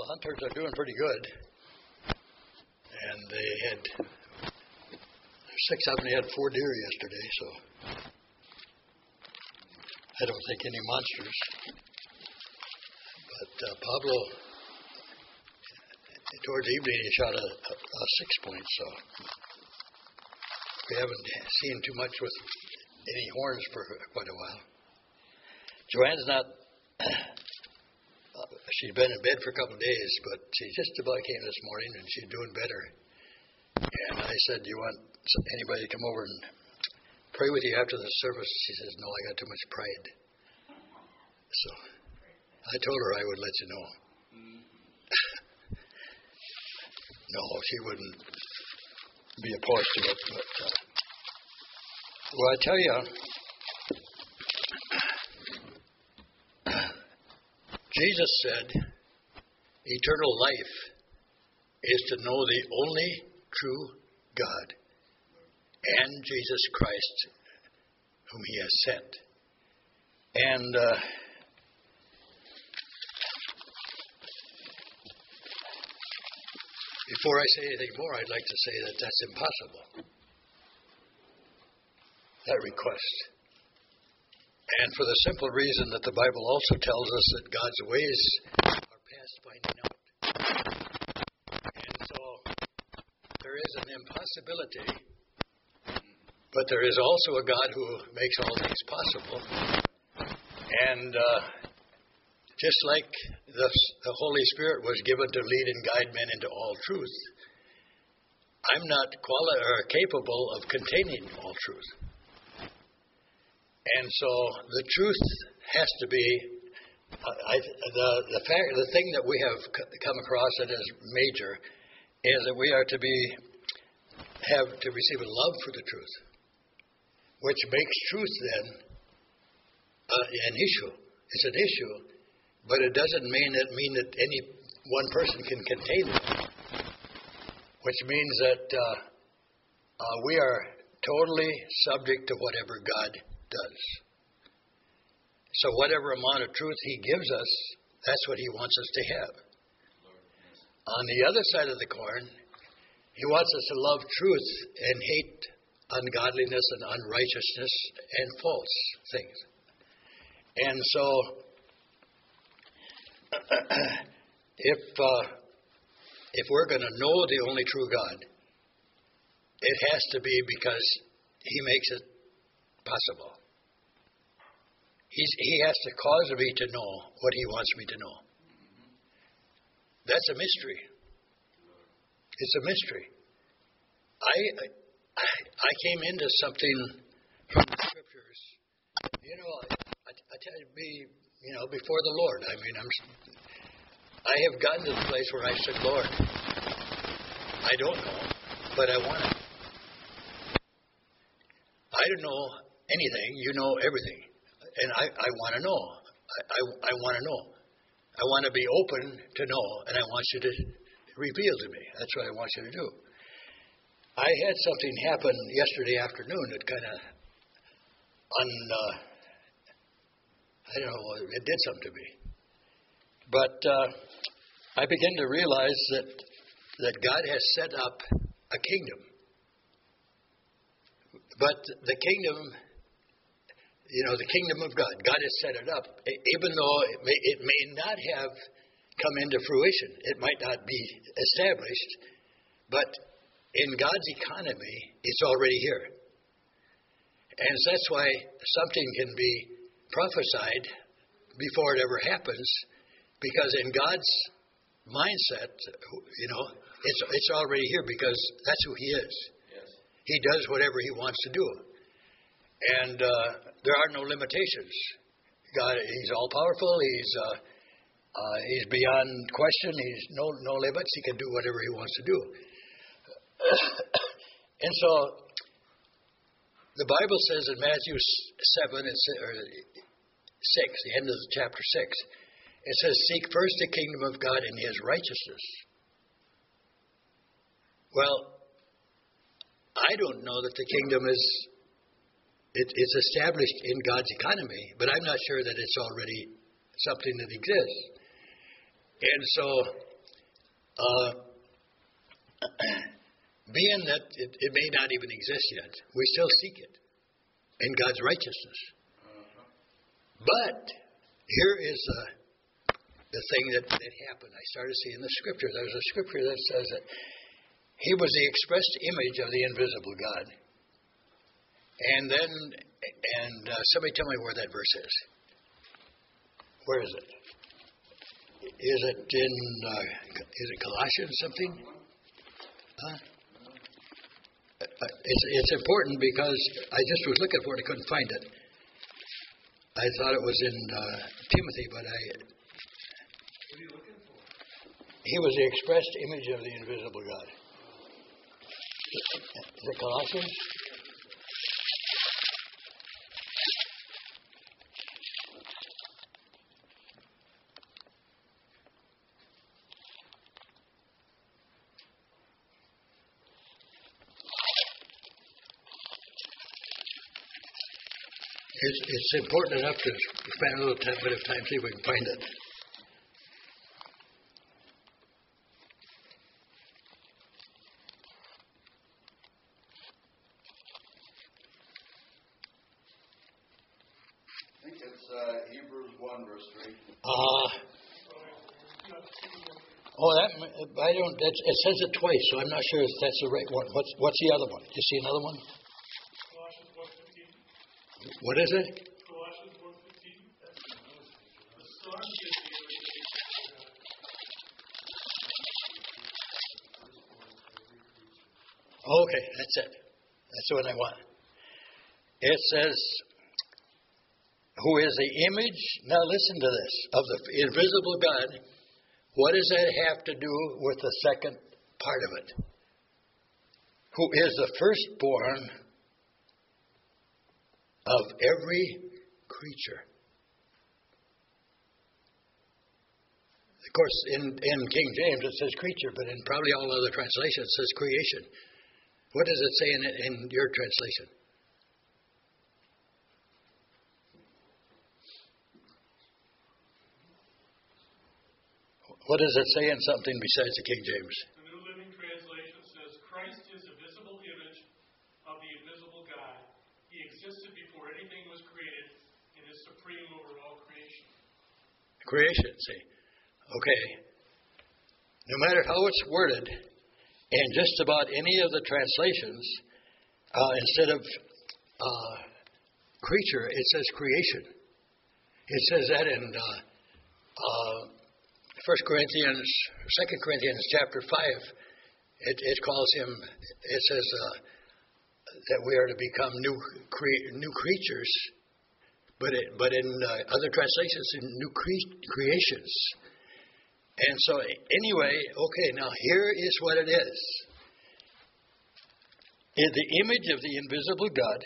hunters are doing pretty good. And they had 6 of them. They had 4 deer yesterday, so I don't think any monsters. But Pablo, towards the evening, he shot a 6-point. So we haven't seen too much with any horns for quite a while. Joanne's not. She's been in bed for a couple of days, but she just about came this morning, and she's doing better. And I said, "Do you want anybody to come over and pray with you after the service?" She says, "No, I got too much pride." So I told her I would let you know. No, she wouldn't be opposed to it. But well, I tell you, Jesus said, eternal life is to know the only true God and Jesus Christ, whom He has sent. And before I say anything more, I'd like to say that that's impossible, that request. And for the simple reason that the Bible also tells us that God's ways are past finding out. And so there is an impossibility, but there is also a God who makes all things possible. And just like the Holy Spirit was given to lead and guide men into all truth, I'm not capable of containing all truth. And so the truth has to be the thing that we have come across that is major is that we are to have to receive a love for the truth, which makes truth then an issue. It's an issue, but it doesn't mean that any one person can contain it, which means that we are totally subject to whatever God does. So whatever amount of truth He gives us, that's what He wants us to have. On the other side of the coin, He wants us to love truth and hate ungodliness and unrighteousness and false things. And so if we're going to know the only true God, it has to be because He makes it possible. He has to cause me to know what He wants me to know. That's a mystery. It's a mystery. I came into something from the Scriptures. I tell you, before the Lord. I mean, I have gotten to the place where I said, "Lord, I don't know, but I want it. I don't know anything. You know everything. And I want to know. I want to know. I want to be open to know, and I want you to reveal to me. That's what I want you to do." I had something happen yesterday afternoon that kind of, I don't know, it did something to me. But I began to realize that God has set up a kingdom. But the kingdom, the kingdom of God, God has set it up. Even though it may not have come into fruition, it might not be established, but in God's economy, it's already here. And so that's why something can be prophesied before it ever happens, because in God's mindset, it's already here because that's who He is. Yes. He does whatever He wants to do. And there are no limitations. God, He's all powerful. He's beyond question. He's no limits. He can do whatever He wants to do. And so the Bible says in Matthew 7 or 6, the end of chapter 6, it says, "Seek first the kingdom of God and His righteousness." Well, I don't know that the kingdom it's established in God's economy, but I'm not sure that it's already something that exists. And so being that it may not even exist yet, we still seek it in God's righteousness. But here is the thing that happened. I started seeing the scripture. There's a scripture that says that he was the expressed image of the invisible God. And then, somebody tell me where that verse is. Where is it? Is it in, is it Colossians something? Huh? It's important because I just was looking for it, I couldn't find it. I thought it was in Timothy, but What are you looking for? he was the expressed image of the invisible God. Is it Colossians? It's important enough to spend a little bit of time, see if we can find it. I think it's Hebrews 1, verse 3. I don't. It says it twice, so I'm not sure if that's the right one. What's the other one? Do you see another one? Colossians 1:15. What is it? Colossians 1:15. The Son is the image of God. Okay, that's it. That's the one I want. It says, who is the image, now listen to this, of the invisible God. What does that have to do with the second part of it? Who is the firstborn of every creature. Of course, in King James it says creature, but in probably all other translations it says creation. What does it say in your translation? What does it say in something besides the King James? The New Living Translation says, Christ is a visible image of the invisible God. He existed before anything was created and is supreme over all creation. Creation, see. Okay. No matter how it's worded, in just about any of the translations, instead of creature, it says creation. It says that in 2 Corinthians chapter 5, it calls him, it says that we are to become new creatures, but in other translations, in new creations. And so, anyway, okay, now here is what it is. In the image of the invisible God,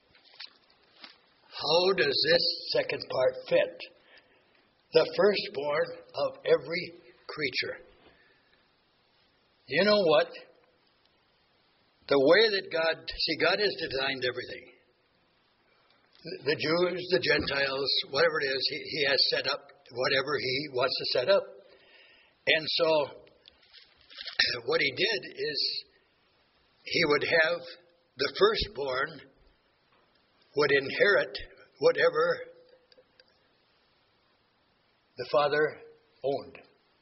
how does this second part fit? The firstborn of every creature. You know what? The way that God has designed everything. The Jews, the Gentiles, whatever it is, He has set up whatever He wants to set up. And so, what He did is, He would have the firstborn would inherit whatever the Father owned.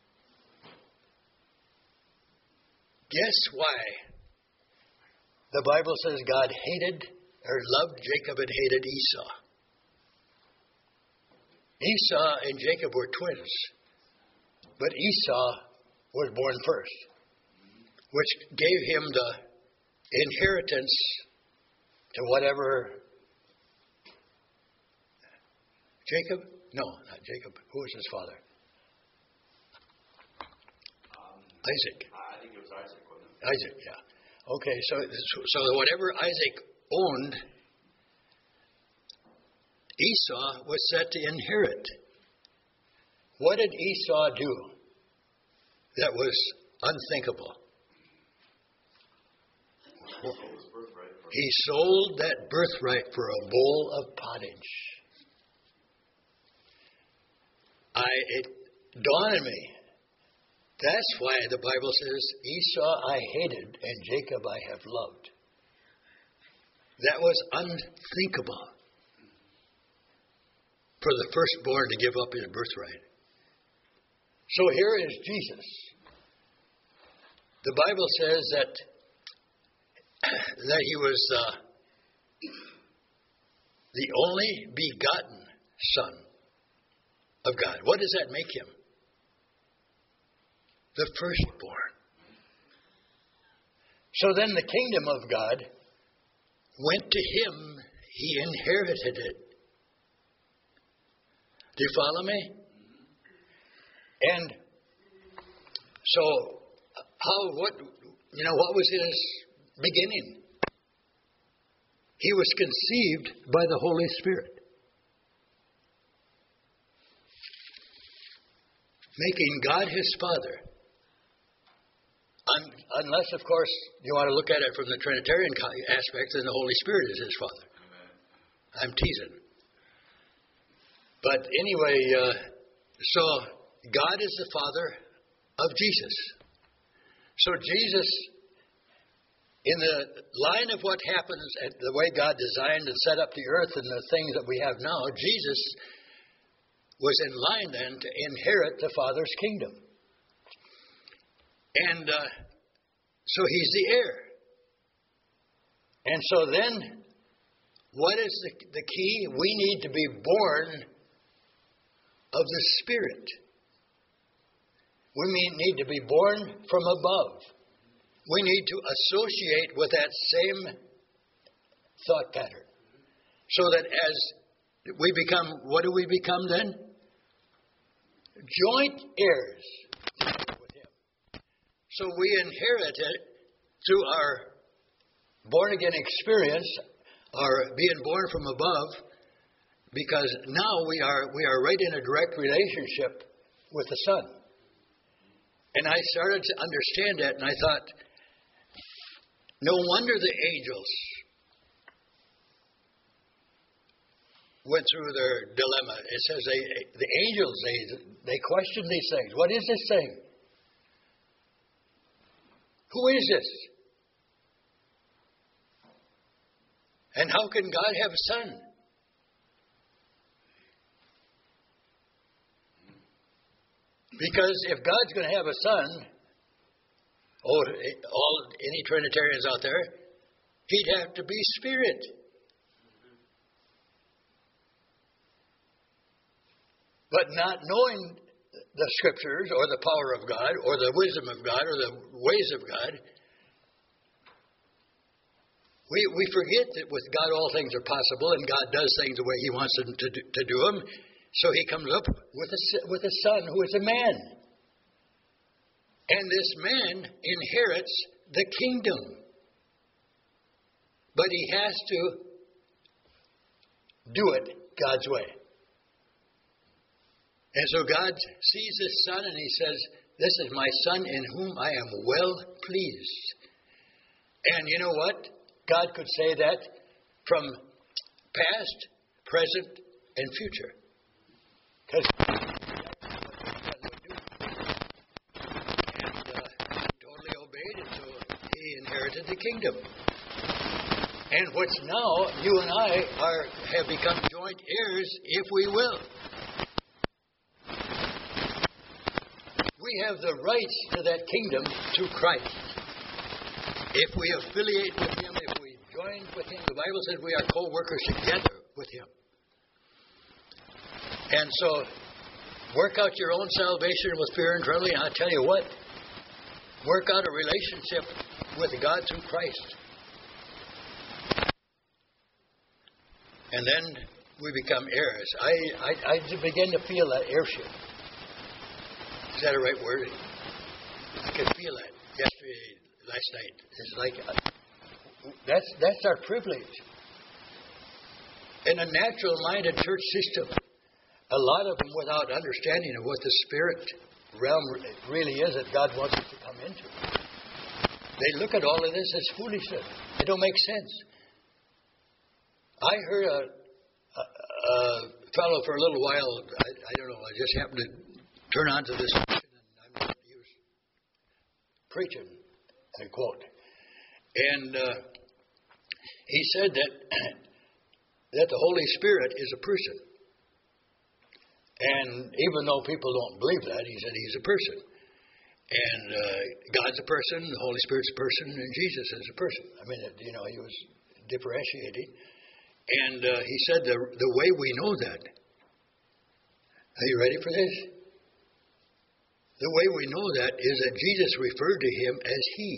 Guess why? The Bible says God hated or loved Jacob and hated Esau. Esau and Jacob were twins, but Esau was born first, which gave him the inheritance to whatever. Jacob? No, not Jacob. Who was his father? Isaac. I think it was Isaac, wasn't it? Isaac, yeah. Okay, so whatever Isaac owned, Esau was set to inherit. What did Esau do that was unthinkable? He sold that birthright for a bowl of pottage. It dawned on me That's why the Bible says, Esau I hated and Jacob I have loved. That was unthinkable for the firstborn to give up his birthright. So here is Jesus. The Bible says that he was the only begotten Son of God. What does that make him? The firstborn. So then the kingdom of God went to him. He inherited it. Do you follow me? And so, what was his beginning? He was conceived by the Holy Spirit, making God his Father. Unless, of course, you want to look at it from the Trinitarian aspect, then the Holy Spirit is his Father. I'm teasing. But anyway, so God is the Father of Jesus. So Jesus, in the line of what happens, and the way God designed and set up the earth and the things that we have now, Jesus was in line then to inherit the Father's kingdom. And so he's the heir. And so then, what is the key? We need to be born of the Spirit. We need to be born from above. We need to associate with that same thought pattern. So that as we become, what do we become then? Joint heirs with him. So we inherit it through our born-again experience, our being born from above, because now we are right in a direct relationship with the Son. And I started to understand that, and I thought, no wonder the angels went through their dilemma. It says the angels, they questioned these things. What is this thing? Who is this? And how can God have a son? Because if God's going to have a son, any Trinitarians out there, he'd have to be spirit. But not knowing the Scriptures or the power of God or the wisdom of God or the ways of God, we forget that with God all things are possible, and God does things the way he wants them to do them. So he comes up with a son who is a man. And this man inherits the kingdom. But he has to do it God's way. And so God sees his son and he says, this is my son in whom I am well pleased. And you know what? God could say that from past, present, and future. Because he totally obeyed it, so he inherited the kingdom. And which now you and I have become joint heirs, if we will. We have the rights to that kingdom through Christ. If we affiliate with him, if we join with him, the Bible says we are co-workers together with him. And so, work out your own salvation with fear and trembling. I'll tell you what, work out a relationship with God through Christ. And then we become heirs. I begin to feel that heirship. Is that a right word? I could feel that last night. It's like, that's our privilege. In a natural-minded church system, a lot of them without understanding of what the spirit realm really is that God wants us to come into. They look at all of this as foolishness. It don't make sense. I heard a fellow for a little while, I don't know, I just happened to turn on to this station, and he was preaching, I quote. And he said that the Holy Spirit is a person. And even though people don't believe that, he said he's a person. And God's a person, the Holy Spirit's a person, and Jesus is a person. I mean, he was differentiating. And he said the way we know that. Are you ready for this? The way we know that is that Jesus referred to him as he.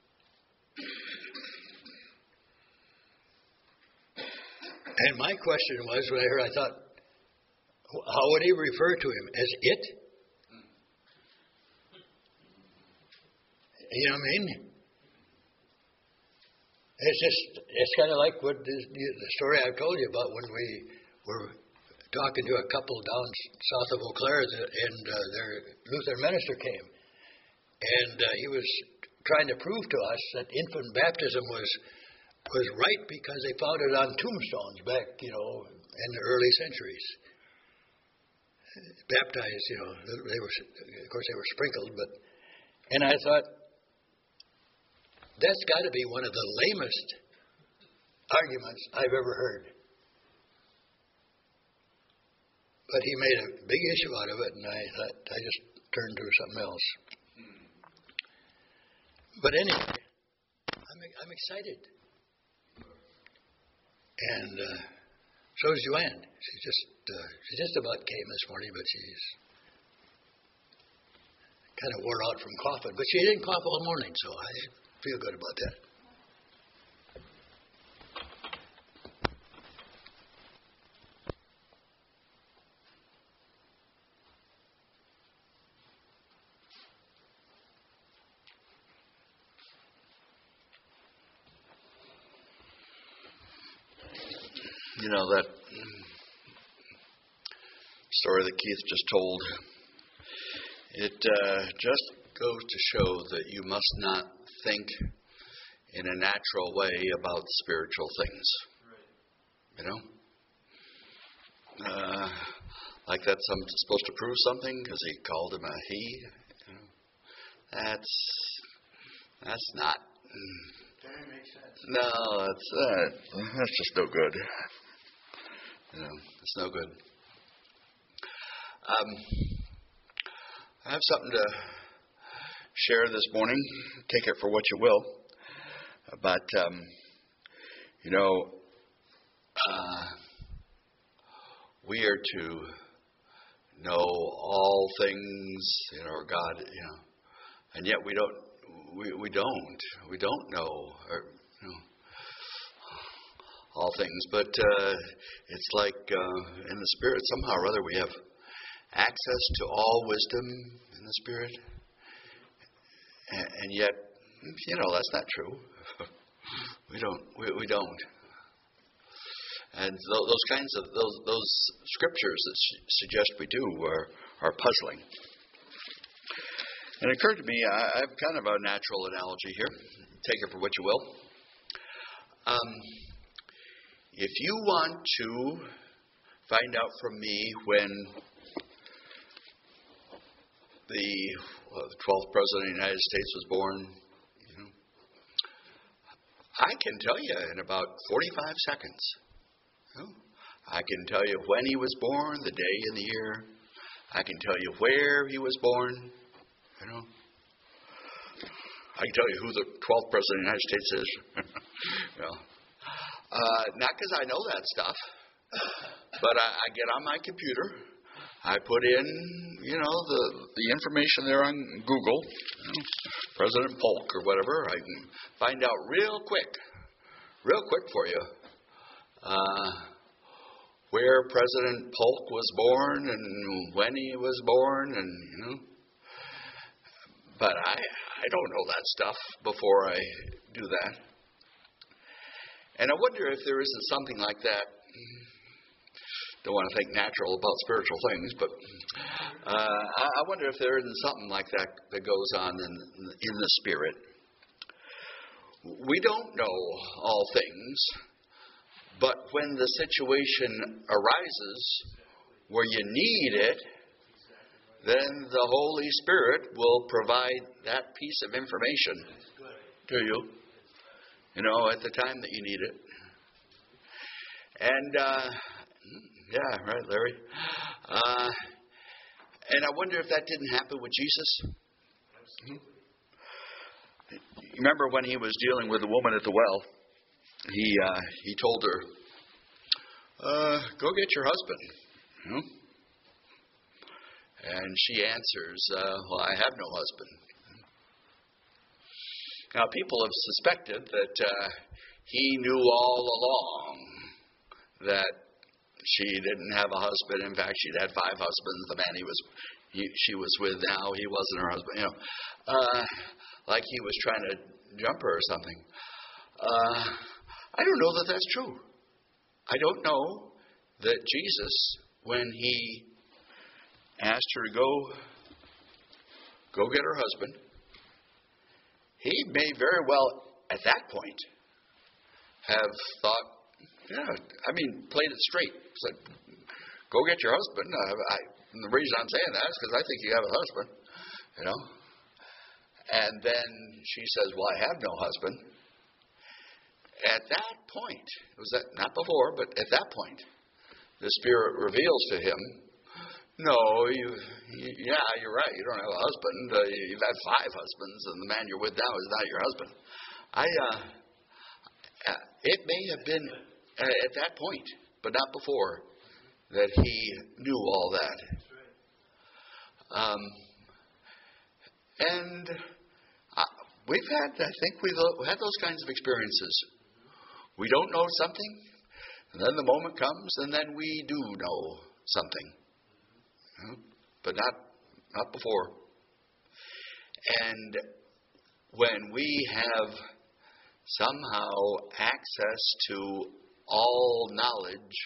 And my question was, when I thought, how would he refer to him? As it? You know what I mean? It's kind of like what the story I've told you about when we were talking to a couple down south of Eau Claire, and their Lutheran minister came. And he was trying to prove to us that infant baptism was right because they found it on tombstones back, in the early centuries. Baptized, they were, of course, they were sprinkled, and I thought, that's got to be one of the lamest arguments I've ever heard. But he made a big issue out of it, and I thought I just turned to something else. But anyway, I'm excited. And so is Joanne. She just about came this morning, but she's kind of wore out from coughing. But she didn't cough all morning, so I feel good about that. That story that Keith just told, it just goes to show that you must not think in a natural way about spiritual things. Like that someone's supposed to prove something because he called him a he. That's not. That makes sense. No, that's just no good. It's no good. I have something to share this morning. Take it for what you will. But, we are to know all things, God, and yet we don't know, all things, but it's like in the Spirit, somehow or other we have access to all wisdom in the Spirit, and yet, that's not true. We don't. And those kinds of those scriptures that suggest we do are puzzling. And it occurred to me, I have kind of a natural analogy here. Take it for what you will. If you want to find out from me when the 12th President of the United States was born, I can tell you in about 45 seconds. I can tell you when he was born, the day and the year. I can tell you where he was born. I can tell you who the 12th President of the United States is. Not because I know that stuff, but I get on my computer. I put in, the information there on Google, President Polk or whatever. I can find out real quick for you, where President Polk was born and when he was born, and but I don't know that stuff before I do that. And I wonder if there isn't something like that. Don't want to think natural about spiritual things, but I wonder if there isn't something like that goes on in the Spirit. We don't know all things, but when the situation arises where you need it, then the Holy Spirit will provide that piece of information to you, at the time that you need it. And, yeah, right, Larry. And I wonder if that didn't happen with Jesus. You remember when he was dealing with the woman at the well, he told her, go get your husband. And she answers, well, I have no husband. Now, people have suspected that he knew all along that she didn't have a husband. In fact, she'd had 5 husbands. The man she was with now, he wasn't her husband. Like he was trying to jump her or something. I don't know that that's true. I don't know that Jesus, when he asked her to go get her husband, he may very well, at that point, have thought, played it straight. Said, go get your husband. And the reason I'm saying that is because I think you have a husband, And then she says, well, I have no husband. At that point, was that not before, but at that point, the Spirit reveals to him, no, you're right. You don't have a husband. You've had 5 husbands, and the man you're with now is not your husband. It may have been at that point, but not before, that he knew all that. And we've had those kinds of experiences. We don't know something, and then the moment comes, and then we do know something. But not before. And when we have somehow access to all knowledge,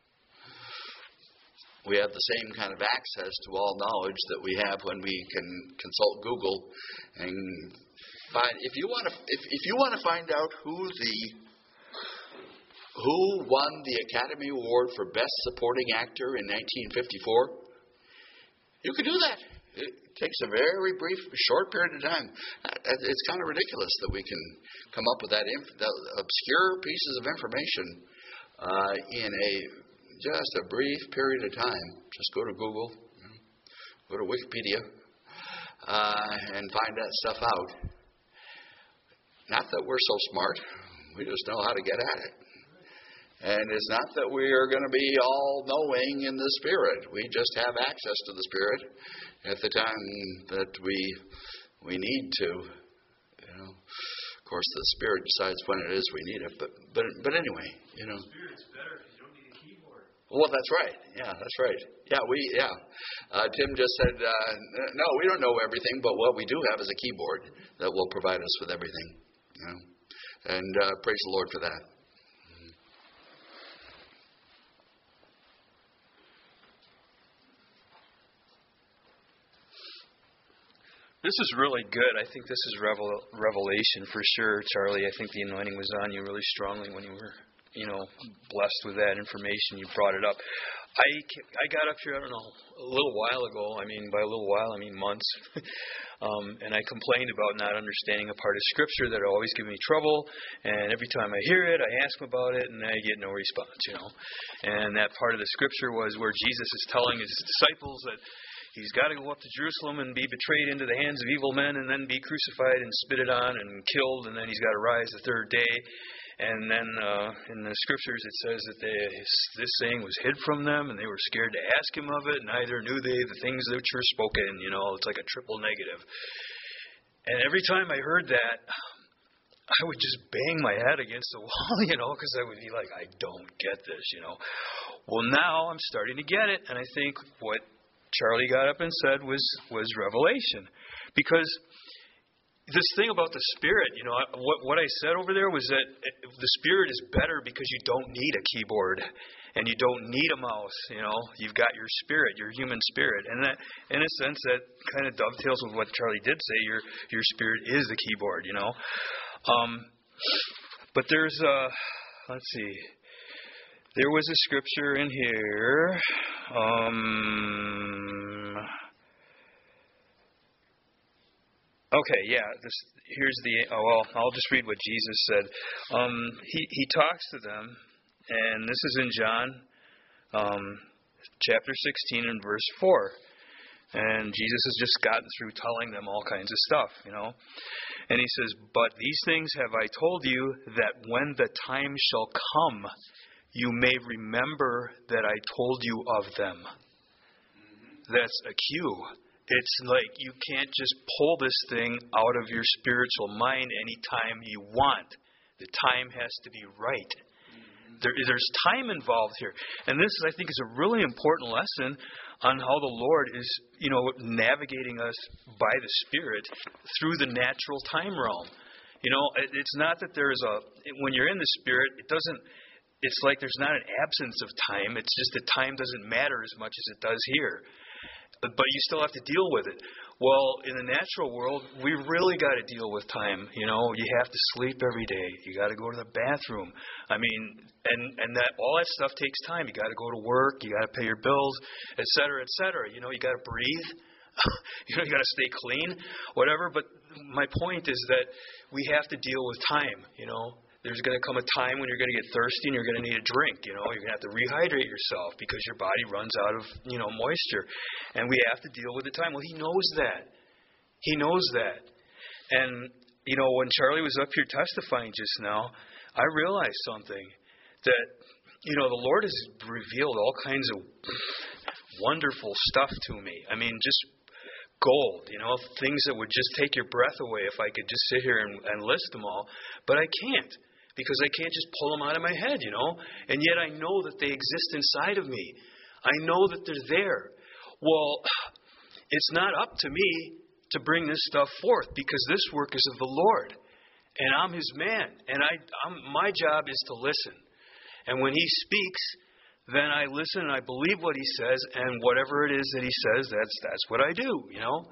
we have the same kind of access to all knowledge that we have when we can consult Google and find. If you want to find out who won the Academy Award for Best Supporting Actor in 1954, you can do that. It takes a very brief, short period of time. It's kind of ridiculous that we can come up with that obscure pieces of information in just a brief period of time. Just go to Google, go to Wikipedia, and find that stuff out. Not that we're so smart. We just know how to get at it. And it's not that we are going to be all-knowing in the Spirit. We just have access to the Spirit at the time that we need to. Of course, the Spirit decides when it is we need it. But anyway, The Spirit's better because you don't need a keyboard. Well, that's right. Yeah, that's right. Tim just said, no, we don't know everything, but what we do have is a keyboard that will provide us with everything. And praise the Lord for that. This is really good. I think this is revelation for sure, Charlie. I think the anointing was on you really strongly when you were, blessed with that information. You brought it up. I got up here, I don't know, a little while ago. By a little while, I mean months. And I complained about not understanding a part of Scripture that always gives me trouble. And every time I hear it, I ask him about it, and I get no response, And that part of the Scripture was where Jesus is telling his disciples that he's got to go up to Jerusalem and be betrayed into the hands of evil men and then be crucified and spitted on and killed, and then he's got to rise the 3rd day. And then in the Scriptures it says that this saying was hid from them, and they were scared to ask him of it, neither knew they the things which were spoken. It's like a triple negative. And every time I heard that, I would just bang my head against the wall, because I would be like, I don't get this, Well, now I'm starting to get it, and I think what Charlie got up and said was revelation. Because this thing about the Spirit, what I said over there was that the Spirit is better because you don't need a keyboard and you don't need a mouse. You've got your spirit, your human spirit, and that, in a sense, that kind of dovetails with what Charlie did say. Your spirit is the keyboard. But there's let's see. There was a scripture in here. Okay, yeah. Here's the. Oh, well, I'll just read what Jesus said. He talks to them, and this is in John, chapter 16 and verse 4. And Jesus has just gotten through telling them all kinds of stuff, And he says, "But these things have I told you, that when the time shall come, you may remember that I told you of them." That's a cue. It's like you can't just pull this thing out of your spiritual mind anytime you want. The time has to be right. There's time involved here. And this, I think, is a really important lesson on how the Lord is, navigating us by the Spirit through the natural time realm. It's not that when you're in the Spirit, it's like there's not an absence of time. It's just that time doesn't matter as much as it does here. But you still have to deal with it. Well, in the natural world, we really got to deal with time. You have to sleep every day. You got to go to the bathroom. I mean, and that all that stuff takes time. You got to go to work. You got to pay your bills, et cetera, et cetera. You got to breathe. You got to stay clean, whatever. But my point is that we have to deal with time. There's going to come a time when you're going to get thirsty and you're going to need a drink. You're going to have to rehydrate yourself because your body runs out of, moisture. And we have to deal with the time. Well, He knows that. He knows that. And, when Charlie was up here testifying just now, I realized something. That, the Lord has revealed all kinds of wonderful stuff to me. I mean, just gold, things that would just take your breath away if I could just sit here and list them all. But I can't. Because I can't just pull them out of my head, And yet I know that they exist inside of me. I know that they're there. Well, it's not up to me to bring this stuff forth because this work is of the Lord. And I'm His man. And my job is to listen. And when He speaks, then I listen and I believe what He says. And whatever it is that He says, that's what I do,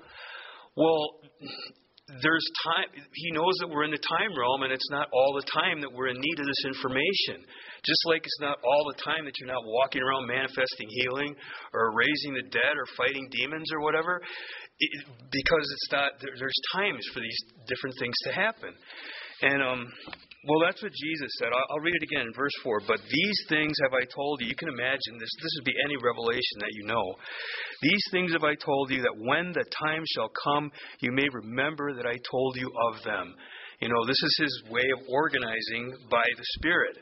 Well, there's time. He knows that we're in the time realm, and it's not all the time that we're in need of this information. Just like it's not all the time that you're not walking around manifesting healing or raising the dead or fighting demons or whatever, because it's not. There's times for these different things to happen. And that's what Jesus said. I'll read it again in verse 4. "But these things have I told you." You can imagine this. This would be any revelation that you know. "These things have I told you, that when the time shall come, you may remember that I told you of them." This is His way of organizing by the Spirit.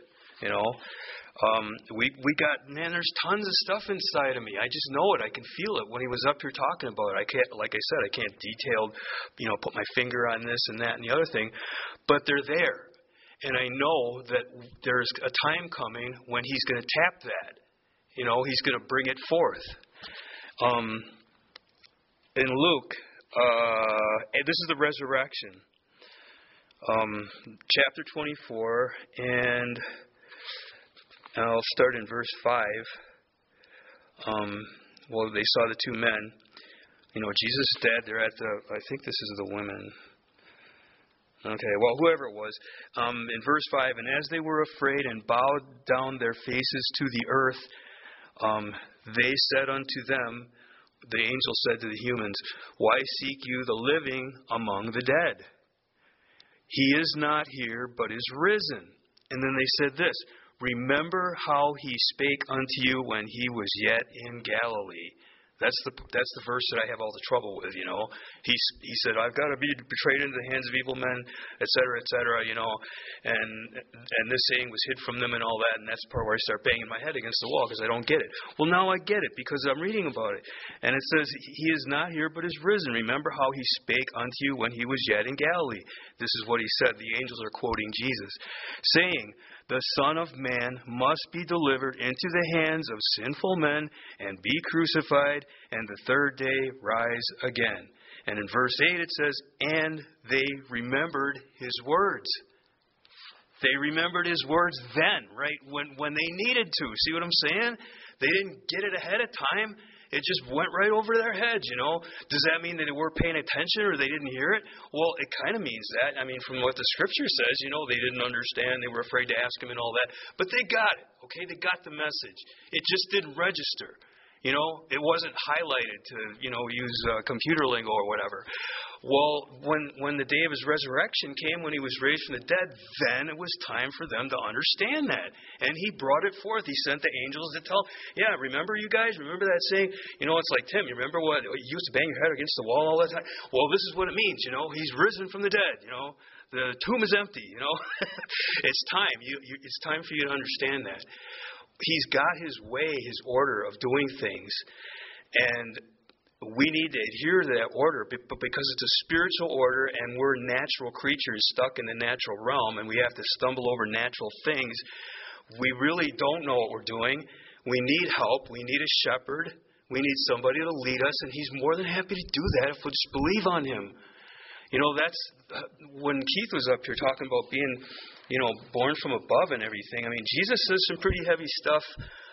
We got, there's tons of stuff inside of me. I just know it. I can feel it when He was up here talking about it. I can't, like I said, I can't detailed, put my finger on this and that and the other thing, but they're there. And I know that there's a time coming when He's going to tap that. He's going to bring it forth. In Luke, this is the resurrection. Chapter 24, and I'll start in verse 5. They saw the two men. Jesus is dead. They're at I think this is the women. Okay, whoever it was. In verse 5, "And as they were afraid and bowed down their faces to the earth, they said unto them," the angel said to the humans, "Why seek you the living among the dead? He is not here, but is risen." And then they said this, "Remember how He spake unto you when He was yet in Galilee." That's the verse that I have all the trouble with, He said, "I've got to be betrayed into the hands of evil men, et cetera, and this saying was hid from them and all that, and that's the part where I start banging my head against the wall because I don't get it. Well, now I get it because I'm reading about it. And it says, "He is not here, but is risen. Remember how He spake unto you when He was yet in Galilee." This is what He said. The angels are quoting Jesus, saying, "The Son of Man must be delivered into the hands of sinful men and be crucified, and the third day rise again." And in verse 8 it says, "And they remembered His words." They remembered His words then, right? When they needed to. See what I'm saying? They didn't get it ahead of time. It just went right over their heads, Does that mean that they weren't paying attention or they didn't hear it? Well, it kind of means that. I mean, from what the Scripture says, they didn't understand. They were afraid to ask Him and all that. But they got it, okay? They got the message. It just didn't register. It wasn't highlighted to, use computer lingo or whatever. Well, when the day of his resurrection came, when he was raised from the dead, then it was time for them to understand that. And he brought it forth. He sent the angels to tell, yeah, remember you guys? Remember that saying? You know, it's like, Tim, you remember what you used to bang your head against the wall all that time? Well, this is what it means, you know. He's risen from the dead, you know. The tomb is empty, you know. It's time. It's time for you to understand that. He's got his way, his order of doing things. And we need to adhere to that order, but because it's a spiritual order and we're natural creatures stuck in the natural realm and we have to stumble over natural things, we really don't know what we're doing. We need help. We need a shepherd. We need somebody to lead us, and he's more than happy to do that if we just believe on him. You know, that's when Keith was up here talking about being, you know, born from above and everything. I mean, Jesus says some pretty heavy stuff.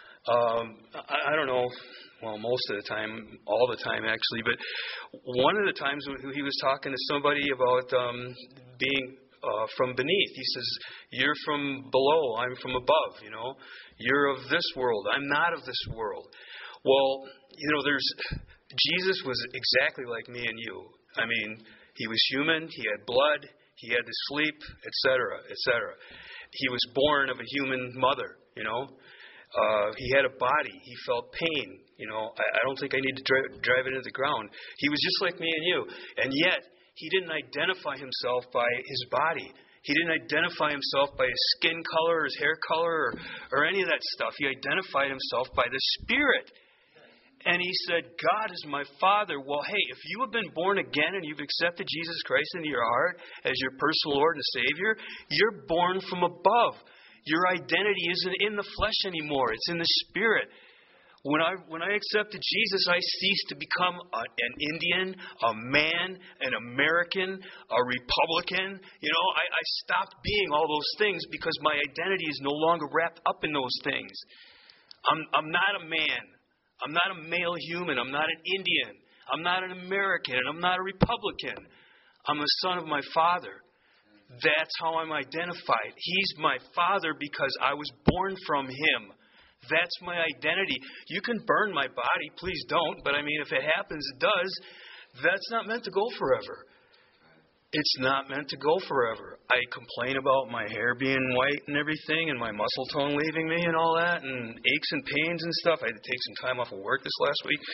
I don't know. Well, most of the time, all the time actually, but one of the times he was talking to somebody about being from beneath. He says, you're from below, I'm from above, you know. You're of this world, I'm not of this world. Well, you know, Jesus was exactly like me and you. I mean, he was human, he had blood, he had to sleep, etc., etc. He was born of a human mother, you know. He had a body. He felt pain. You know, I don't think I need to drive it into the ground. He was just like me and you. And yet, he didn't identify himself by his body. He didn't identify himself by his skin color, or his hair color, or any of that stuff. He identified himself by the Spirit. And he said, God is my Father. Well, hey, if you have been born again and you've accepted Jesus Christ into your heart as your personal Lord and Savior, you're born from above. Your identity isn't in the flesh anymore. It's in the Spirit. When I accepted Jesus, I ceased to become an Indian, a man, an American, a Republican. You know, I stopped being all those things because my identity is no longer wrapped up in those things. I'm not a man. I'm not a male human. I'm not an Indian. I'm not an American. And I'm not a Republican. I'm the son of my Father. That's how I'm identified. He's my Father because I was born from Him. That's my identity. You can burn my body. Please don't. But I mean, if it happens, it does. That's not meant to go forever. It's not meant to go forever. I complain about my hair being white and everything and my muscle tone leaving me and all that and aches and pains and stuff. I had to take some time off of work this last week.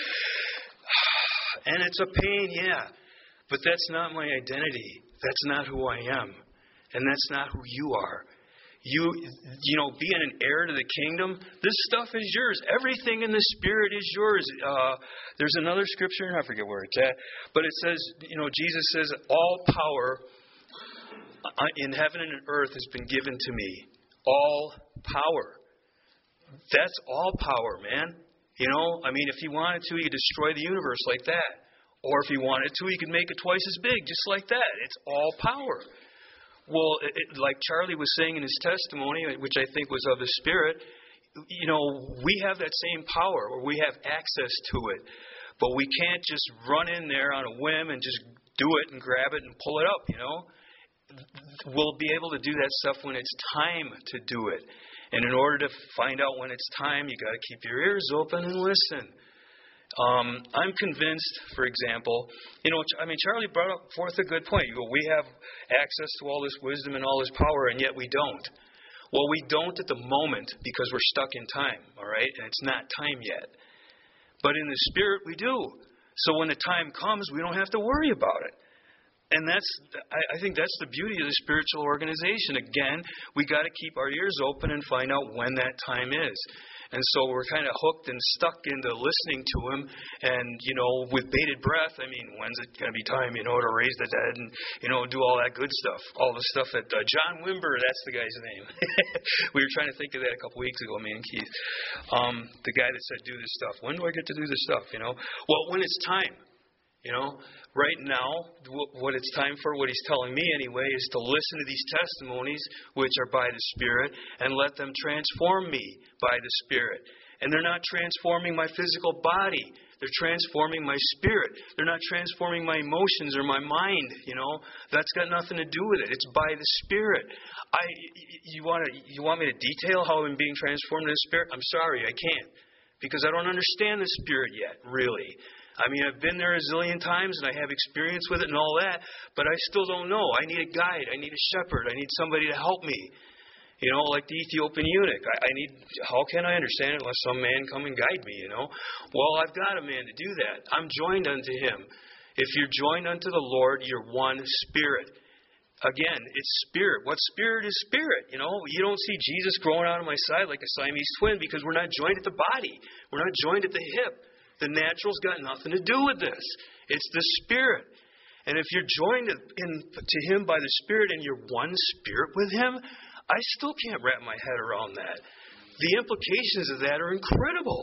And it's a pain, yeah. But that's not my identity. That's not who I am. And that's not who you are. You know, being an heir to the kingdom, this stuff is yours. Everything in the Spirit is yours. There's another scripture, I forget where it's at, but it says, you know, Jesus says, all power in heaven and earth has been given to me. All power. That's all power, man. You know, I mean, if he wanted to, he could destroy the universe like that. Or if he wanted to, he could make it twice as big, just like that. It's all power. Well, like Charlie was saying in his testimony, which I think was of the Spirit, you know, we have that same power, or we have access to it. But we can't just run in there on a whim and just do it and grab it and pull it up, you know. We'll be able to do that stuff when it's time to do it. And in order to find out when it's time, you got to keep your ears open and listen. I'm convinced, for example, you know, I mean, Charlie brought forth a good point. You go, we have access to all this wisdom and all this power, and yet we don't. Well, we don't at the moment because we're stuck in time, all right? And it's not time yet. But in the Spirit, we do. So when the time comes, we don't have to worry about it. And I think that's the beauty of the spiritual organization. Again, we got to keep our ears open and find out when that time is. And so we're kind of hooked and stuck into listening to him and, you know, with bated breath. I mean, when's it going to be time, you know, to raise the dead and, you know, do all that good stuff. All the stuff that John Wimber, that's the guy's name. We were trying to think of that a couple weeks ago, me and Keith. The guy that said, do this stuff. When do I get to do this stuff, you know? Well, when it's time. You know, right now, what it's time for, what he's telling me anyway, is to listen to these testimonies, which are by the Spirit, and let them transform me by the Spirit. And they're not transforming my physical body. They're transforming my spirit. They're not transforming my emotions or my mind, you know. That's got nothing to do with it. It's by the Spirit. You want me to detail how I'm being transformed in the Spirit? I'm sorry, I can't. Because I don't understand the Spirit yet, really. I mean, I've been there a zillion times and I have experience with it and all that, but I still don't know. I need a guide. I need a shepherd. I need somebody to help me. You know, like the Ethiopian eunuch. How can I understand it unless some man come and guide me, you know? Well, I've got a man to do that. I'm joined unto him. If you're joined unto the Lord, you're one spirit. Again, it's spirit. What spirit is spirit? You know, you don't see Jesus growing out of my side like a Siamese twin because we're not joined at the body. We're not joined at the hip. The natural's got nothing to do with this. It's the spirit. And if you're joined to him by the spirit and you're one spirit with him, I still can't wrap my head around that. The implications of that are incredible.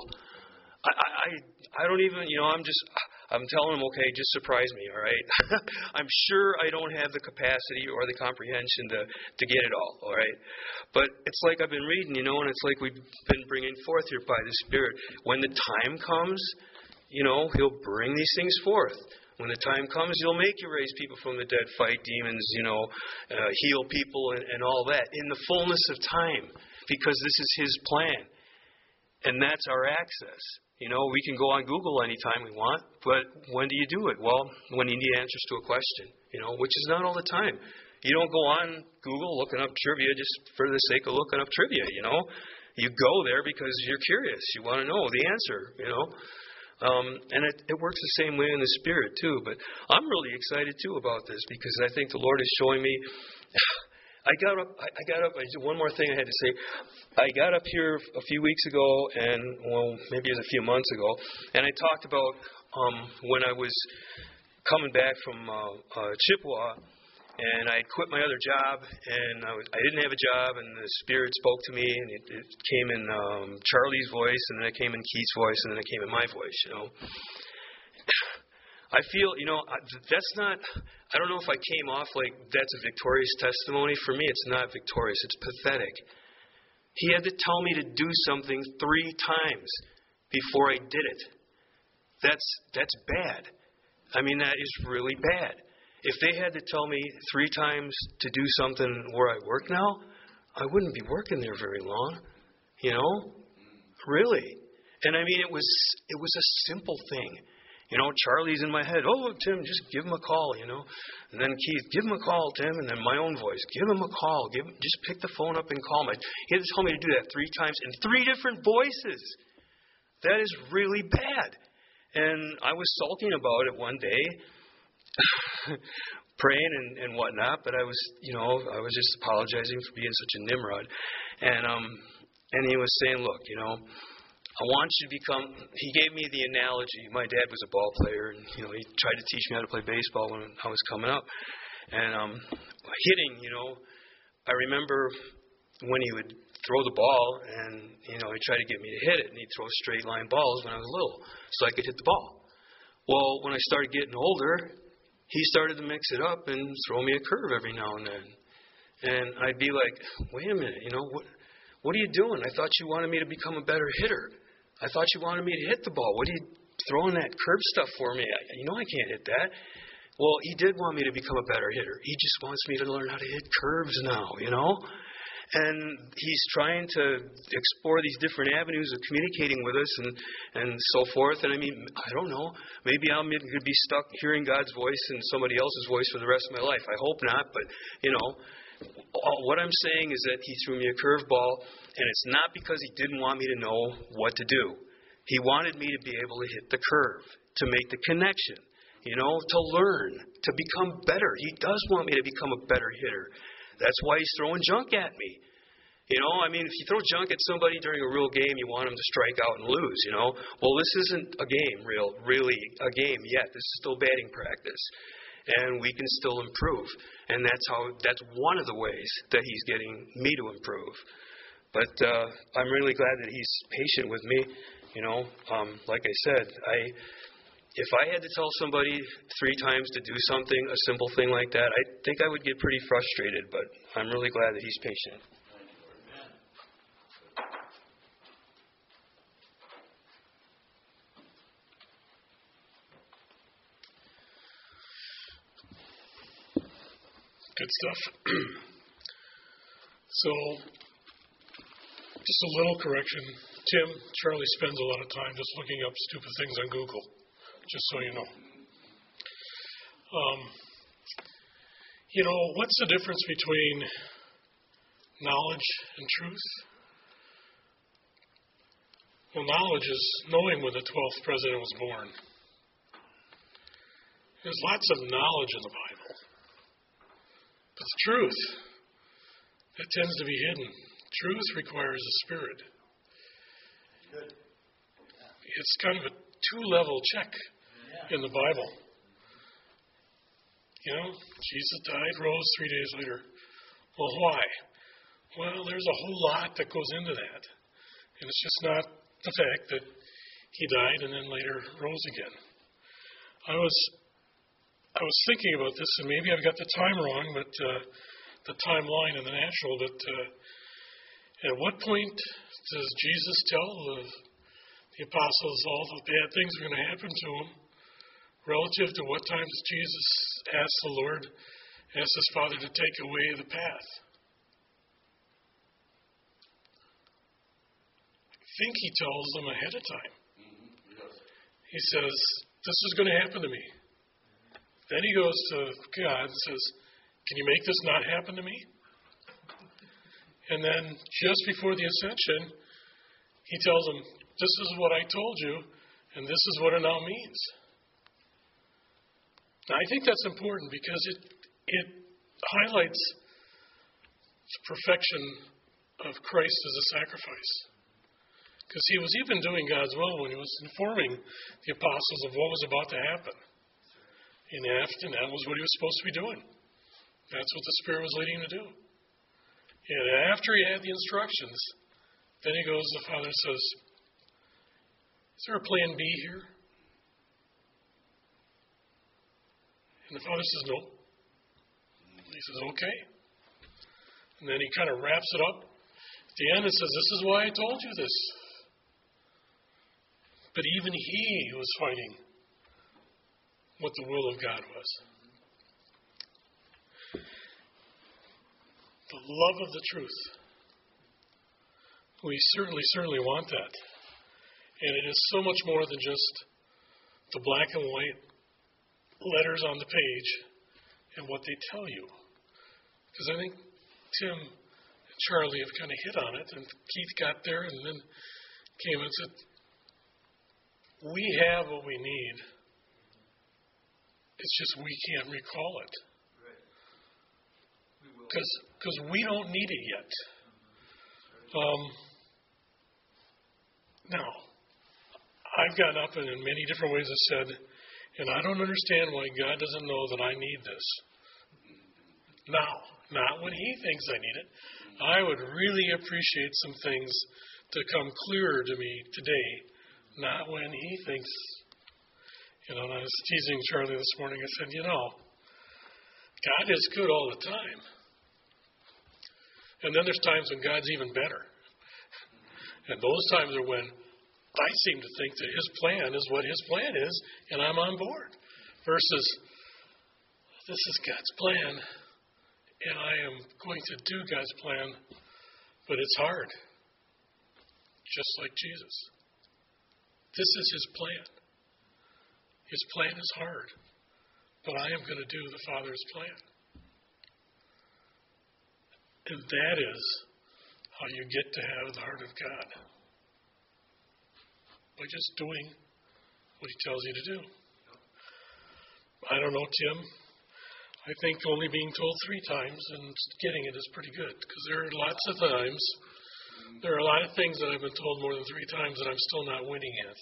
I don't even, you know, I'm telling him, okay, just surprise me, all right? I'm sure I don't have the capacity or the comprehension to get it all right? But it's like I've been reading, you know, and it's like we've been bringing forth here by the Spirit. When the time comes, you know, he'll bring these things forth. When the time comes, he'll make you raise people from the dead, fight demons, you know, heal people and all that in the fullness of time, because this is his plan. And that's our access. You know, we can go on Google anytime we want, but when do you do it? Well, when you need answers to a question, you know, which is not all the time. You don't go on Google looking up trivia just for the sake of looking up trivia, you know. You go there because you're curious. You want to know the answer, you know. And it works the same way in the Spirit, too. But I'm really excited, too, about this because I think the Lord is showing me. I got up. One more thing I had to say. I got up here a few weeks ago, and maybe it was a few months ago, and I talked about when I was coming back from Chippewa, and I quit my other job, and I didn't have a job, and the Spirit spoke to me, and it came in Charlie's voice, and then it came in Keith's voice, and then it came in my voice, you know. I feel, you know, that's not, I don't know if I came off like that's a victorious testimony. For me, it's not victorious. It's pathetic. He had to tell me to do something 3 times before I did it. That's bad. I mean, that is really bad. If they had to tell me 3 times to do something where I work now, I wouldn't be working there very long. You know? Really. And I mean, it was a simple thing. You know, Charlie's in my head. Oh, Tim, just give him a call, you know. And then Keith, give him a call, Tim. And then my own voice, give him a call. Just pick the phone up and call him. He had to tell me to do that 3 times in 3 different voices. That is really bad. And I was sulking about it one day, praying and whatnot. But I was just apologizing for being such a Nimrod. And he was saying, look, you know, I want you to become, he gave me the analogy. My dad was a ball player, and, you know, he tried to teach me how to play baseball when I was coming up. And hitting, you know, I remember when he would throw the ball, and, you know, he'd try to get me to hit it, and he'd throw straight line balls when I was little so I could hit the ball. Well, when I started getting older, he started to mix it up and throw me a curve every now and then. And I'd be like, wait a minute, you know, what are you doing? I thought you wanted me to become a better hitter. I thought you wanted me to hit the ball. What are you throwing that curve stuff for me? You know I can't hit that. Well, he did want me to become a better hitter. He just wants me to learn how to hit curves now, you know. And he's trying to explore these different avenues of communicating with us and so forth. And I mean, I don't know. Maybe I'm going to be stuck hearing God's voice and somebody else's voice for the rest of my life. I hope not, but, you know. What I'm saying is that he threw me a curveball, and it's not because he didn't want me to know what to do. He wanted me to be able to hit the curve, to make the connection, you know, to learn, to become better. He does want me to become a better hitter. That's why he's throwing junk at me. You know, I mean, if you throw junk at somebody during a real game, you want them to strike out and lose, you know. Well, this isn't a game, really a game yet. This is still batting practice. And we can still improve. And that's one of the ways that he's getting me to improve. But I'm really glad that he's patient with me. You know, like I said, if I had to tell somebody 3 times to do something, a simple thing like that, I think I would get pretty frustrated. But I'm really glad that he's patient. Good stuff. So, just a little correction. Tim, Charlie spends a lot of time just looking up stupid things on Google. just so you know. What's the difference between knowledge and truth? Well, knowledge is knowing when the 12th president was born. There's lots of knowledge in the Bible. But the truth, that tends to be hidden. Truth requires a spirit. Good. It's kind of a two-level check in the Bible. Jesus died, rose 3 days later. Well, why? Well, there's a whole lot that goes into that. And it's just not the fact that he died and then later rose again. I was thinking about this, and maybe I've got the time wrong, but the timeline in the natural, but at what point does Jesus tell the apostles all the bad things are going to happen to them? Relative to what time does Jesus ask the Lord, ask his Father to take away the path? I think he tells them ahead of time. He says, this is going to happen to me. Then he goes to God and says, can you make this not happen to me? And then just before the ascension, he tells them, this is what I told you, and this is what it now means. Now, I think that's important because it highlights the perfection of Christ as a sacrifice. Because he was even doing God's will when he was informing the apostles of what was about to happen. And that was what he was supposed to be doing. That's what the Spirit was leading him to do. And after he had the instructions, then he goes to the Father and says, is there a plan B here? And the Father says, no. And he says, okay. And then he kind of wraps it up. At the end, it says, this is why I told you this. But even he was fighting what the will of God was. The love of the truth. We certainly want that. And it is so much more than just the black and white letters on the page and what they tell you. Because I think Tim and Charlie have kind of hit on it, and Keith got there and then came and said, we have what we need. It's just we can't recall it. Because we don't need it yet. Now, I've gotten up and in many different ways have said, and I don't understand why God doesn't know that I need this. Now, not when he thinks I need it. I would really appreciate some things to come clearer to me today, not when he thinks. And I was teasing Charlie this morning. I said, God is good all the time. And then there's times when God's even better. And those times are when I seem to think that his plan is what his plan is, and I'm on board. Versus, this is God's plan, and I am going to do God's plan, but it's hard. Just like Jesus. This is his plan. His plan is hard, but I am going to do the Father's plan. And that is how you get to have the heart of God. By just doing what he tells you to do. I don't know, Tim. I think only being told 3 times and getting it is pretty good. Because there are lots of times, there are a lot of things that I've been told more than 3 times that I'm still not winning at.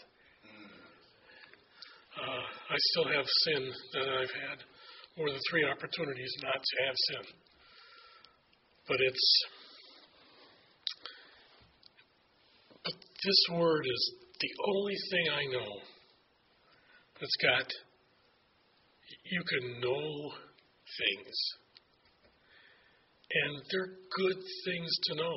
I still have sin that I've had more than 3 opportunities not to have sin. But this word is the only thing I know that's got, you can know things. And they're good things to know.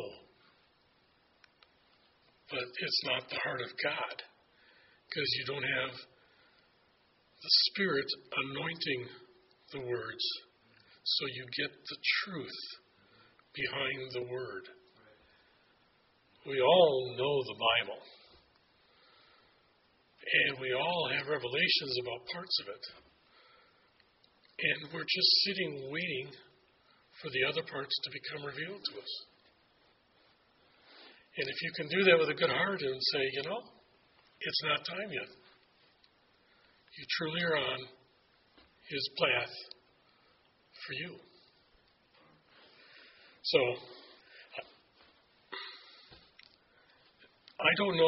But it's not the heart of God. Because you don't have the Spirit anointing the words. So you get the truth behind the word. We all know the Bible. And we all have revelations about parts of it. And we're just sitting waiting for the other parts to become revealed to us. And if you can do that with a good heart and say, it's not time yet. You truly are on His path for you. So, I don't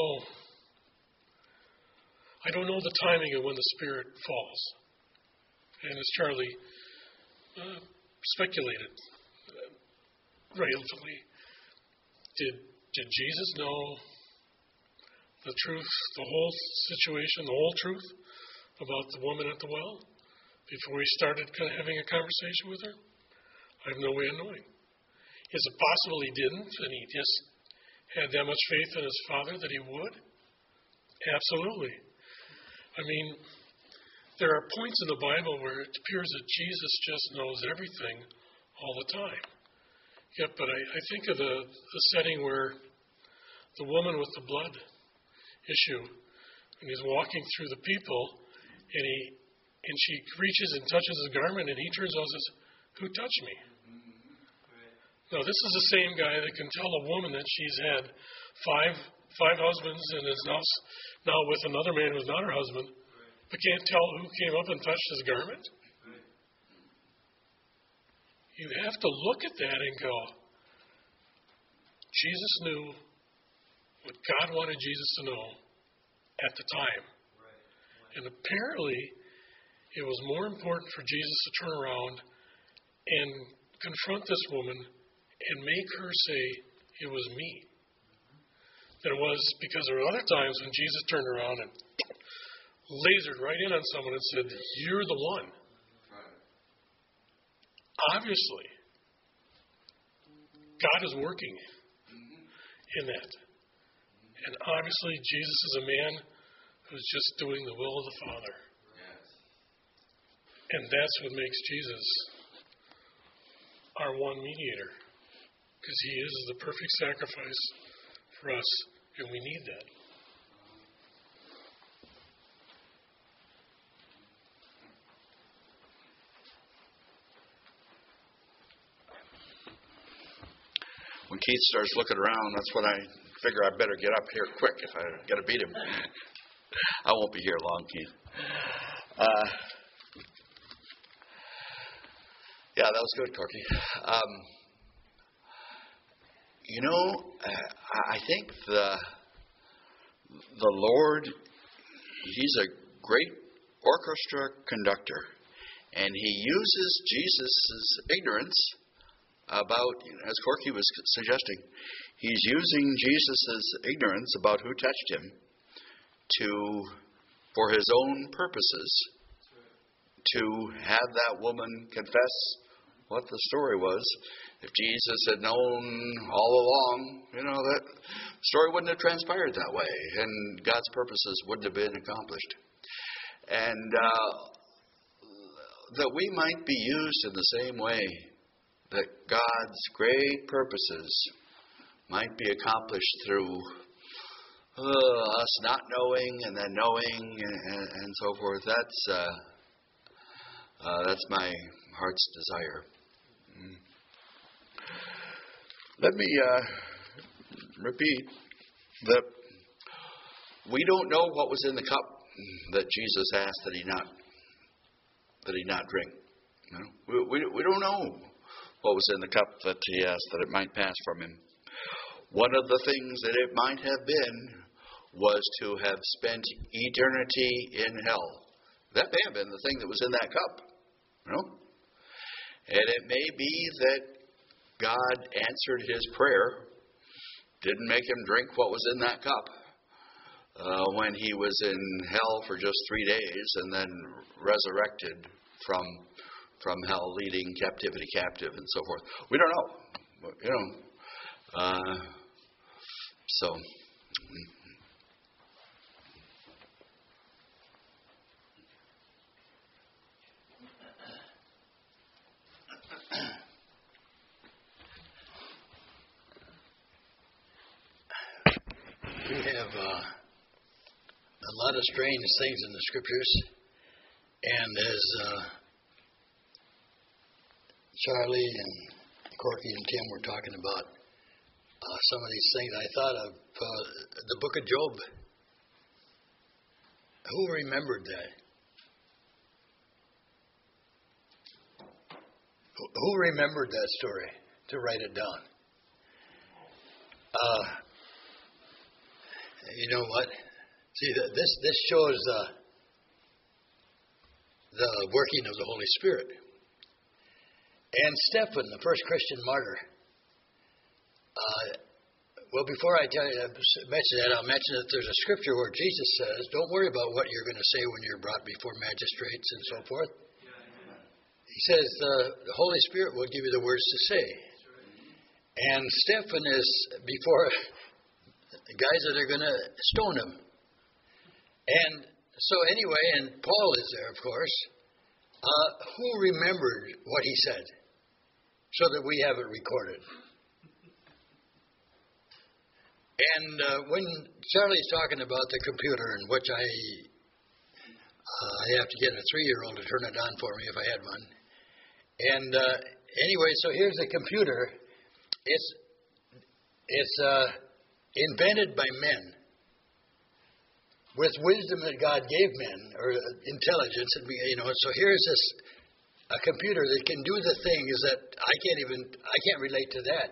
know the timing of when the Spirit falls. And as Charlie speculated relatively, did Jesus know the truth, the whole situation, the whole truth about the woman at the well before he started having a conversation with her? I have no way of knowing. Is it possible he didn't and he just had that much faith in his Father that he would? Absolutely. I mean, there are points in the Bible where it appears that Jesus just knows everything all the time. Yeah, but I think of the setting where the woman with the blood issue, and he's walking through the people, and she reaches and touches his garment, and he turns around and says, "Who touched me?" Now, this is the same guy that can tell a woman that she's had five husbands and is now with another man who's not her husband, but can't tell who came up and touched his garment. You have to look at that and go, Jesus knew what God wanted Jesus to know at the time. And apparently, it was more important for Jesus to turn around and confront this woman and make her say, "It was me," than it was, because there were other times when Jesus turned around and lasered right in on someone and said, "You're the one." Obviously, God is working in that. And obviously, Jesus is a man who's just doing the will of the Father. And that's what makes Jesus our one mediator. Because he is the perfect sacrifice for us, and we need that. When Keith starts looking around, that's when I figure I better get up here quick if I got to beat him. I won't be here long, Keith. Yeah, that was good, Corky. I think the Lord, He's a great orchestra conductor, and He uses Jesus' ignorance about, as Corky was suggesting, He's using Jesus' ignorance about who touched Him for His own purposes, to have that woman confess what the story was. If Jesus had known all along, that story wouldn't have transpired that way, and God's purposes wouldn't have been accomplished. And that we might be used in the same way, that God's great purposes might be accomplished through us not knowing and then knowing and so forth. That's my heart's desire. Let me repeat that we don't know what was in the cup that Jesus asked that he not drink. We don't know what was in the cup that he asked that it might pass from him. One of the things that it might have been was to have spent eternity in hell. That may have been the thing that was in that cup. And it may be that God answered his prayer, didn't make him drink what was in that cup when he was in hell for just 3 days and then resurrected from hell, leading captivity captive and so forth. We don't know. We have a lot of strange things in the scriptures. And as Charlie and Corky and Tim were talking about some of these things, I thought of the book of Job. Who remembered that? Who remembered that story to write it down? You know what? See, this shows the working of the Holy Spirit. And Stephen, the first Christian martyr. Well, before I mention that, I'll mention that there's a scripture where Jesus says, "Don't worry about what you're going to say when you're brought before magistrates and so forth." He says the Holy Spirit will give you the words to say. And Stephen is before the guys that are going to stone him. And so anyway, and Paul is there, of course. Who remembered what he said so that we have it recorded? And when Charlie's talking about the computer, in which I have to get a 3-year-old to turn it on for me if I had one. And anyway, so here's the computer. It's invented by men with wisdom that God gave men, or intelligence. And so here's a computer that can do the things that I can't relate to that.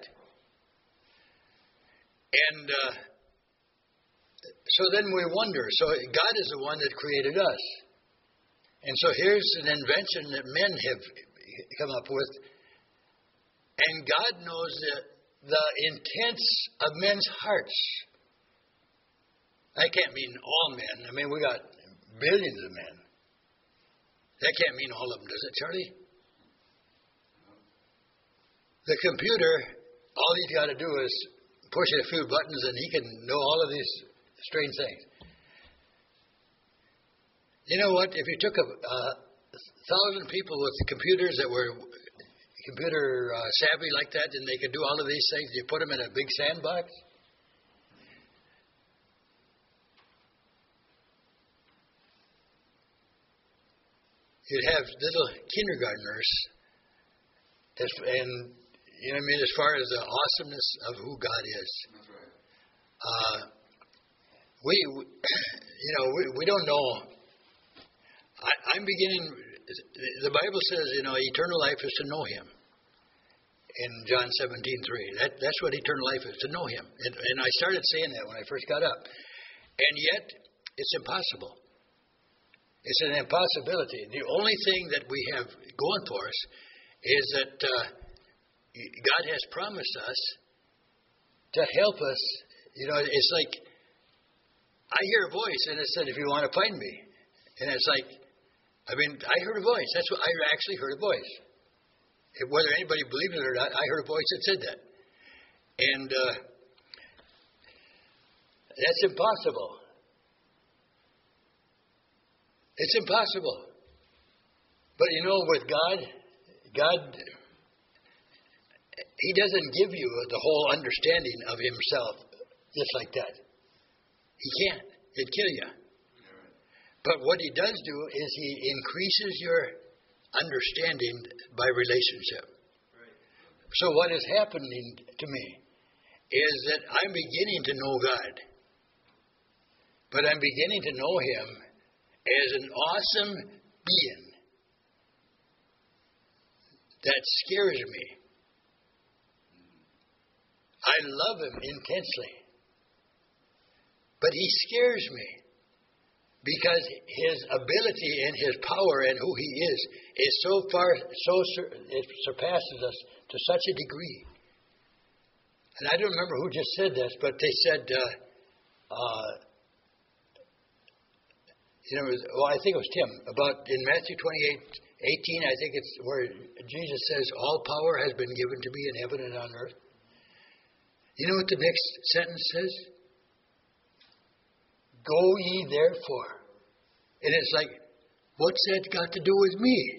And so then we wonder. So God is the one that created us. And so here's an invention that men have come up with. And God knows the intents of men's hearts. That can't mean all men. I mean, we got billions of men. That can't mean all of them, does it, Charlie? The computer, all he's got to do is push a few buttons and he can know all of these strange things. You know what? If you took 1,000 people with computers that were computer savvy like that, and they could do all of these things, you put them in a big sandbox, you'd have little kindergartners, and you know what I mean, as far as the awesomeness of who God is. That's right. We don't know. I'm beginning. The Bible says, eternal life is to know Him. In John 17:3, that's what eternal life is, to know Him. And I started saying that when I first got up. And yet, it's impossible. It's an impossibility. The only thing that we have going for us is that God has promised us to help us. It's like I hear a voice and it said, "If you want to find me," and it's like, I heard a voice. That's what I actually heard a voice. Whether anybody believes it or not, I heard a voice that said that. And that's impossible. It's impossible. But with God, He doesn't give you the whole understanding of Himself just like that. He can't. It'd kill you. But what He does do is He increases your understanding by relationship. Right. So what is happening to me is that I'm beginning to know God. But I'm beginning to know Him as an awesome being that scares me. I love Him intensely. But He scares me. Because His ability and His power and who He is it surpasses us to such a degree. And I don't remember who just said this, but they said, I think it was Tim, about in Matthew 28:18, I think it's where Jesus says, "All power has been given to me in heaven and on earth." You know what the next sentence says? "Go ye therefore." And it's like, what's that got to do with me?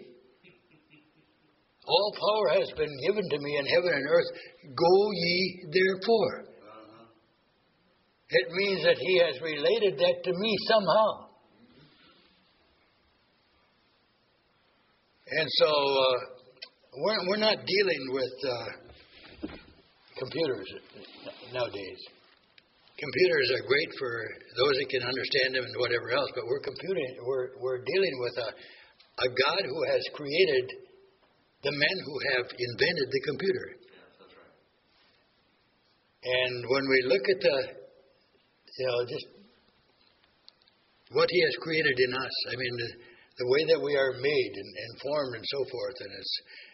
All power has been given to me in heaven and earth. Go ye therefore. It means that He has related that to me somehow. And so we're not dealing with computers nowadays. Computers are great for those that can understand them and whatever else, but we're dealing with a God who has created the men who have invented the computer. And when we look at just what He has created in us, I mean, the way that we are made and formed and so forth, and it's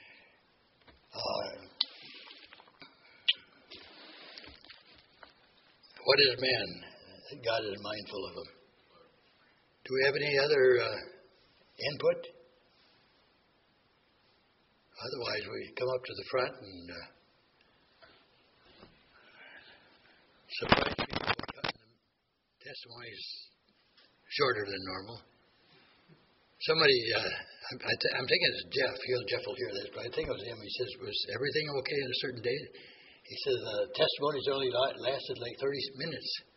what is man? God is mindful of him. Do we have any other input? Otherwise, we come up to the front and surprise people by cutting the testimonies shorter than normal. Somebody, I'm thinking it's Jeff. Jeff will hear this, but I think it was him. He says, "Was everything okay on a certain day?" He says, "Testimonies only lasted like 30 minutes."